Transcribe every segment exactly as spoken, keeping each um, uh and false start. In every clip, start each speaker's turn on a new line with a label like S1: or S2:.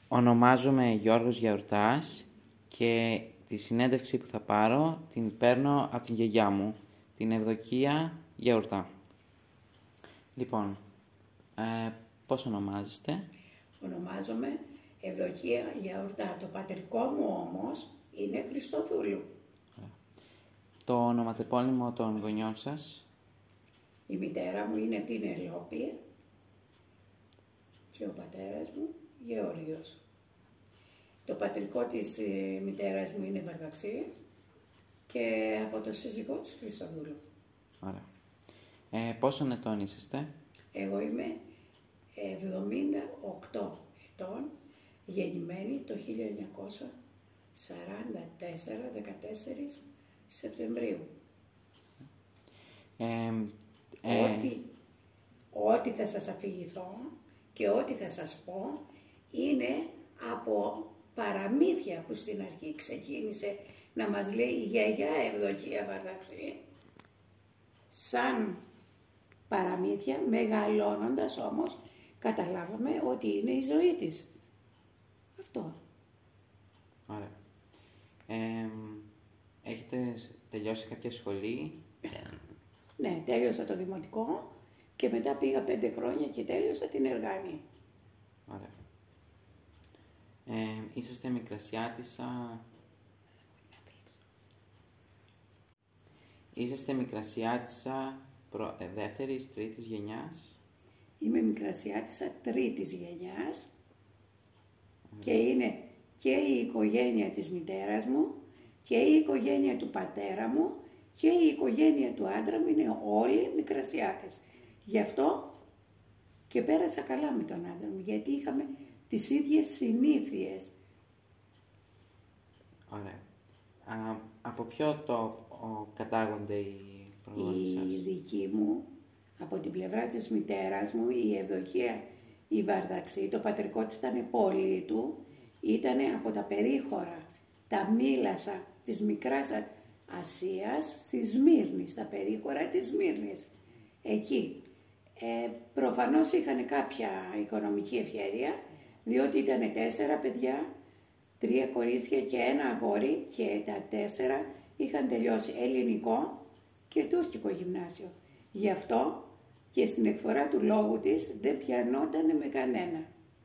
S1: Ονομάζομαι Γιώργος Γιαουρτάς και τη συνέντευξη που θα πάρω την παίρνω από την γιαγιά μου, την Ευδοκία Γιαουρτά. Λοιπόν, ε, πώς ονομάζεστε?
S2: Ονομάζομαι Ευδοκία Γιαουρτά. Το πατρικό μου όμως είναι Χριστοδούλου.
S1: Το ονοματεπώνυμο των γονιών σας?
S2: Η μητέρα μου είναι Πινελόπη και ο πατέρας μου Γεώργιος. Το πατρικό της ε, μητέρας μου είναι Βαρδαξή και από το σύζυγό της Χριστοδούλου.
S1: Ωραία. Ε, πόσων ετών είσαστε?
S2: Εγώ είμαι εβδομήντα οκτώ ετών, γεννημένη το χίλια εννιακόσια σαράντα τέσσερα, δεκατέσσερις Σεπτεμβρίου.
S1: Ε, ε...
S2: Ό,τι, ό,τι θα σας αφηγηθώ και ό,τι θα σας πω είναι από παραμύθια που στην αρχή ξεκίνησε να μας λέει η γιαγιά Ευδοκία Βαρδαξή. Σαν παραμύθια, μεγαλώνοντας όμως, καταλάβαμε ότι είναι η ζωή της. Αυτό.
S1: Ωραία. Ε, έχετε τελειώσει κάποια σχολή?
S2: Ναι, τέλειωσα το δημοτικό και μετά πήγα πέντε χρόνια και τέλειωσα την Εργάνη.
S1: Ωραία. Ε, είσαστε Μικρασιάτισσα... Είσαστε Μικρασιάτισσα προ... ε, δεύτερης, τρίτης γενιάς?
S2: Είμαι Μικρασιάτισσα τρίτης γενιάς mm. και είναι και η οικογένεια της μητέρας μου και η οικογένεια του πατέρα μου και η οικογένεια του άντρα μου είναι όλοι Μικρασιάτες. Γι' αυτό και πέρασα καλά με τον άντρα μου, γιατί είχαμε τις ίδιες συνήθειες.
S1: Ωραία. Α, από ποιο το κατάγονται οι προγόνοι σας?
S2: Η δική μου, από την πλευρά της μητέρας μου, η Ευδοκία η Βαρδαξή, το πατρικό της ήταν πόλη του, ήταν από τα περίχωρα, τα Μήλασα της Μικράς Ασίας, στη Σμύρνη, στα περίχωρα της Σμύρνης. Εκεί. Ε, προφανώς είχαν κάποια οικονομική ευκαιρία, διότι ήταν τέσσερα παιδιά, τρία κορίτσια και ένα αγόρι και τα τέσσερα είχαν τελειώσει ελληνικό και τουρκικό γυμνάσιο. Γι' αυτό και στην εκφορά του λόγου της δεν πιανόταν με κανένα.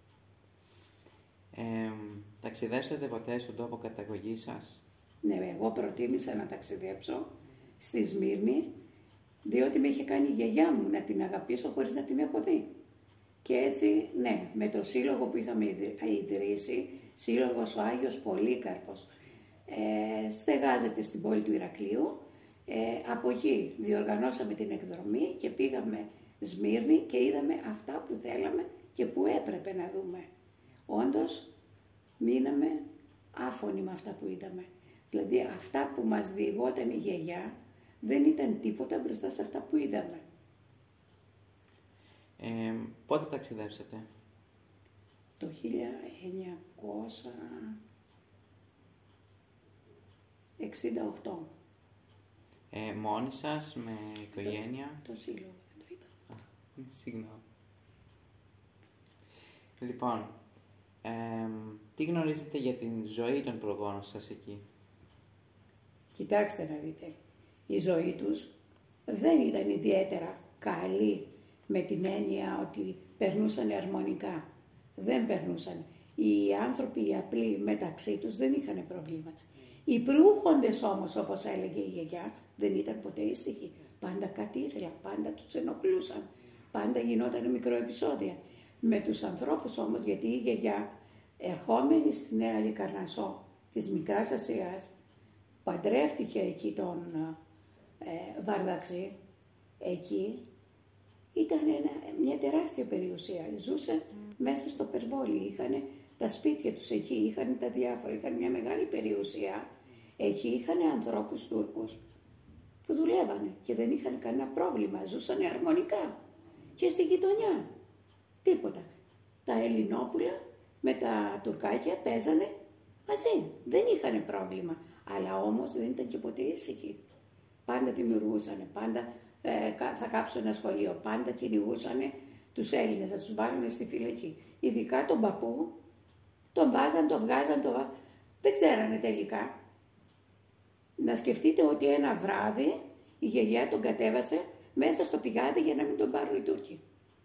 S1: Ε, ταξιδέψατε ποτέ στον τόπο καταγωγής σας?
S2: Ναι, εγώ προτίμησα να ταξιδέψω στη Σμύρνη, διότι με είχε κάνει η γιαγιά μου να την αγαπήσω χωρίς να την έχω δει. Και έτσι, ναι, με το σύλλογο που είχαμε ιδρύσει, σύλλογος ο Άγιος Πολύκαρπος, ε, στεγάζεται στην πόλη του Ηρακλείου. Ε, από εκεί διοργανώσαμε την εκδρομή και πήγαμε Σμύρνη και είδαμε αυτά που θέλαμε και που έπρεπε να δούμε. Όντως, μείναμε άφωνοι με αυτά που είδαμε. Δηλαδή, αυτά που μας διηγόταν η γιαγιά δεν ήταν τίποτα μπροστά σε αυτά που είδαμε.
S1: Ε, πότε ταξιδέψατε?
S2: Το χίλια εννιακόσια εξήντα οκτώ.
S1: Ε, μόνοι σας, με οικογένεια?
S2: Το, το σύλλογο, δεν το είπα.
S1: Α, συγγνώμη. Λοιπόν, ε, τι γνωρίζετε για την ζωή των προγόνων σας εκεί?
S2: Κοιτάξτε να δείτε, η ζωή τους δεν ήταν ιδιαίτερα καλή με την έννοια ότι περνούσαν αρμονικά. Δεν περνούσαν. Οι άνθρωποι οι απλοί μεταξύ τους δεν είχαν προβλήματα. Οι προύχοντες όμως, όπως έλεγε η γιαγιά, δεν ήταν ποτέ ήσυχοι. Πάντα κάτι ήθελαν, πάντα τους ενοχλούσαν, πάντα γινόταν μικροεπισόδια. Με τους ανθρώπους όμως, γιατί η γιαγιά, ερχόμενη στη Νέα Λικαρνασσό της Μικράς Ασίας, παντρεύτηκε εκεί τον ε, Βαρδαξή, εκεί ήταν ένα, μια τεράστια περιουσία. Ζούσε mm. μέσα στο Περβόλι, είχαν τα σπίτια τους εκεί, είχαν τα διάφορα, είχαν μια μεγάλη περιουσία. Εκεί είχαν ανθρώπους Τούρκους που δουλεύανε και δεν είχαν κανένα πρόβλημα, ζούσαν αρμονικά. Και στη γειτονιά, τίποτα. Τα Ελληνόπουλα με τα Τουρκάκια παίζανε μαζί, δεν είχαν πρόβλημα. Αλλά όμως δεν ήταν και ποτέ ήσυχοι. Πάντα δημιουργούσαν, πάντα ε, θα κάψουν ένα σχολείο, πάντα κυνηγούσαν τους Έλληνες, να τους βάλουν στη φυλακή. Ειδικά τον παππού Τον βάζαν, το βγάζαν, το βάζαν. Δεν ξέρανε τελικά. Να σκεφτείτε ότι ένα βράδυ η γιαγιά τον κατέβασε μέσα στο πηγάδι για να μην τον πάρουν οι Τούρκοι.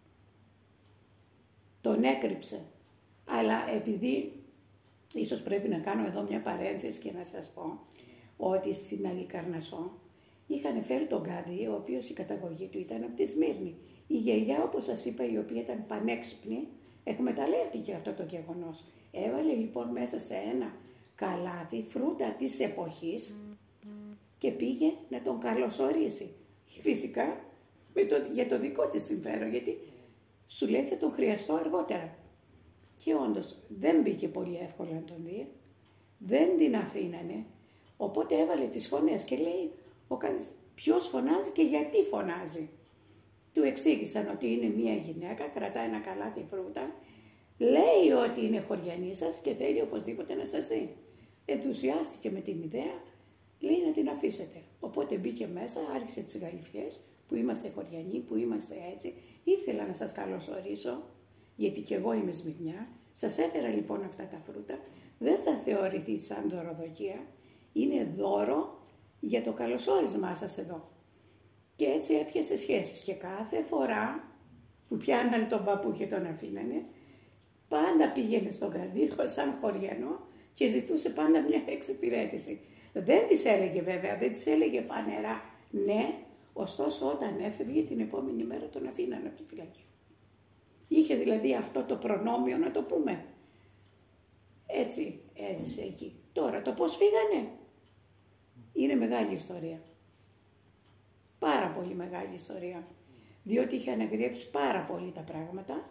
S2: Τον έκρυψε. Αλλά επειδή, ίσως πρέπει να κάνω εδώ μια παρένθεση και να σας πω, ότι στην Αλικαρνασσό είχαν φέρει τον Γκάδι, ο οποίος η καταγωγή του ήταν από τη Σμύρνη. Η γιαγιά, όπως σας είπα, η οποία ήταν πανέξυπνη, εκμεταλλεύτηκε αυτό το γεγονός. Έβαλε λοιπόν μέσα σε ένα καλάθι φρούτα της εποχής και πήγε να τον καλωσορίσει. Φυσικά με το, για το δικό της συμφέρον, γιατί σου λέει θα τον χρειαστώ αργότερα. Και όντως δεν μπήκε πολύ εύκολα να τον δει, δεν την αφήνανε, οπότε έβαλε τις φωνές και λέει ο Γκάδης ποιος φωνάζει και γιατί φωνάζει. Του εξήγησαν ότι είναι μία γυναίκα, κρατάει ένα καλάθι φρούτα, λέει ότι είναι χωριανή σας και θέλει οπωσδήποτε να σας δει. Ενθουσιάστηκε με την ιδέα, λέει να την αφήσετε. Οπότε μπήκε μέσα, άρχισε τις γαλιφιές, που είμαστε χωριανοί, που είμαστε έτσι. Ήθελα να σας καλωσορίσω, γιατί κι εγώ είμαι Σμυρνιά. Σας έφερα λοιπόν αυτά τα φρούτα. Δεν θα θεωρηθεί σαν δωροδοκία. Είναι δώρο για το καλωσόρισμά σας εδώ. Και έτσι έπιασε σχέσεις. Και κάθε φορά που πιάνανε τον παππού και τον αφήνανε, πάντα πήγαινε στον Καδίχο σαν χωριανό και ζητούσε πάντα μια εξυπηρέτηση. Δεν της έλεγε βέβαια, δεν της έλεγε φανερά ναι, ωστόσο όταν έφευγε την επόμενη μέρα τον αφήνανε από τη φυλακή. Είχε δηλαδή αυτό το προνόμιο να το πούμε. Έτσι έζησε εκεί. Τώρα το πώς φύγανε είναι μεγάλη ιστορία. Πάρα πολύ μεγάλη ιστορία. Διότι είχε αναγριέψει πάρα πολύ τα πράγματα.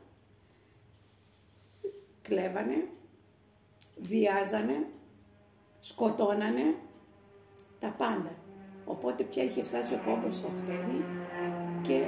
S2: Κλέβανε, βιάζανε, σκοτώνανε, τα πάντα. Οπότε πια είχε φτάσει ο κόμπος στο χτένι και,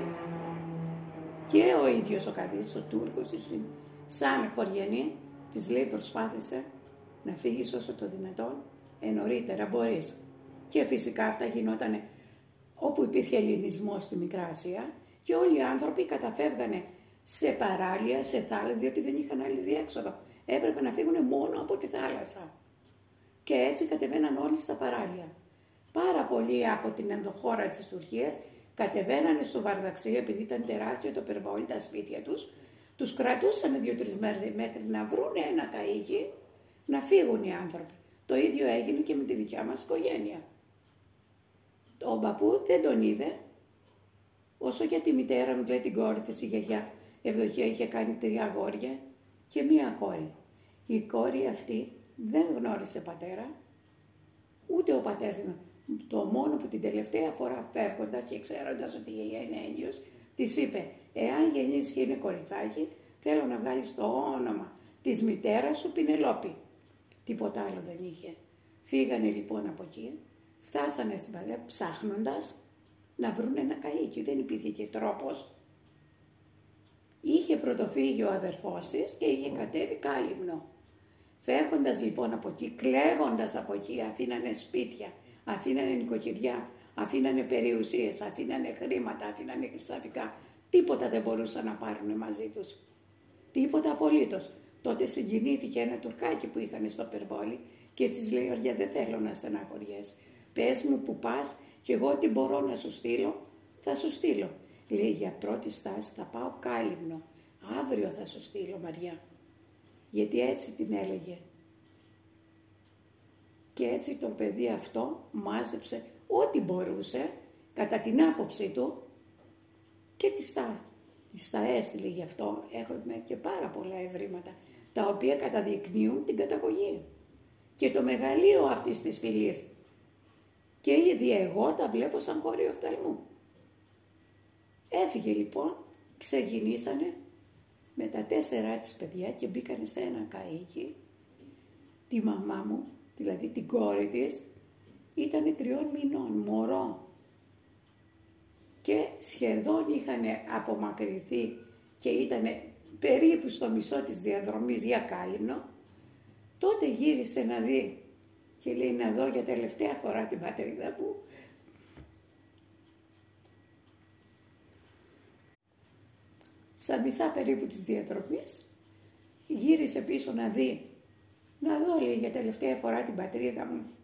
S2: και ο ίδιος ο Καδής, ο Τούρκος, σαν χωριανή, της λέει προσπάθησε να φύγεις όσο το δυνατόν, ε, νωρίτερα μπορείς. Και φυσικά αυτά γινότανε όπου υπήρχε ελληνισμός στη Μικρά Ασία και όλοι οι άνθρωποι καταφεύγανε σε παράλια, σε θάλασσα, διότι δεν είχαν άλλη διέξοδο. Έπρεπε να φύγουν μόνο από τη θάλασσα. Και έτσι κατεβαίναν όλοι στα παράλια. Πάρα πολλοί από την ενδοχώρα της Τουρκίας κατεβαίνανε στο Βαρδαξί, επειδή ήταν τεράστιο το περιβόλι, τα σπίτια τους, τους κρατούσαν δύο-τρεις μέρες μέχρι να βρουν ένα καΐκι να φύγουν οι άνθρωποι. Το ίδιο έγινε και με τη δικιά μας οικογένεια. Ο παππού δεν τον είδε, όσο για τη μητέρα μου, δηλαδή την κόρη της, η γιαγιά Ευδοκία είχε κάνει τρία αγόρια και μία κόρη. Η κόρη αυτή δεν γνώρισε πατέρα, ούτε ο πατέρας. Το μόνο που την τελευταία φορά φεύγοντας και ξέροντας ότι η γιαγιά είναι έγκυος, της είπε, εάν γεννήσεις και είναι κοριτσάκι, θέλω να βγάλεις το όνομα της μητέρας σου Πινελόπη. Τίποτα άλλο δεν είχε. Φύγανε λοιπόν από εκεί, φτάσανε στην παλιά ψάχνοντας να βρουν ένα καΐκι. Δεν υπήρχε και τρόπος. Είχε πρωτοφύγει ο αδερφός της και είχε κατέβει Κάλυμνο. Φεύγοντας λοιπόν από εκεί, κλαίγοντας από εκεί, αφήνανε σπίτια, αφήνανε νοικοκυριά, αφήνανε περιουσίες, αφήνανε χρήματα, αφήνανε χρυσαφικά. Τίποτα δεν μπορούσαν να πάρουν μαζί τους. Τίποτα απολύτως. Τότε συγκινήθηκε ένα τουρκάκι που είχαν στο Περβόλι και της λέει, «Ωριά, δεν θέλω να στεναχωριέσαι. Πες μου που πας και εγώ ό,τι μπορώ να σου στείλω, θα σου στείλω». Λέει, «Για πρώτη στάση θα πάω Κάλυμνο. Αύριο θα σου στείλω, Μαριά». Γιατί έτσι την έλεγε. Και έτσι το παιδί αυτό μάζεψε ό,τι μπορούσε, κατά την άποψή του, και της τα, της τα έστειλε γι' αυτό. Έχουμε και πάρα πολλά ευρήματα, τα οποία καταδεικνύουν την καταγωγή και το μεγαλείο αυτής της φυλής. Και ήδη εγώ τα βλέπω σαν κόρη οφθαλμού. Έφυγε λοιπόν, ξεκινήσανε με τα τέσσερα της παιδιά και μπήκανε σε ένα καΐκι. Τη μαμά μου, δηλαδή την κόρη της, ήταν τριών μηνών, μωρό. Και σχεδόν είχαν απομακρυνθεί και ήταν περίπου στο μισό της διαδρομής για Κάλυμνο. Τότε γύρισε να δει και λέει, να δω για τελευταία φορά την πατρίδα μου. Στα μισά περίπου της διαδρομής γύρισε πίσω να δει να δω λέει για τελευταία φορά την πατρίδα μου.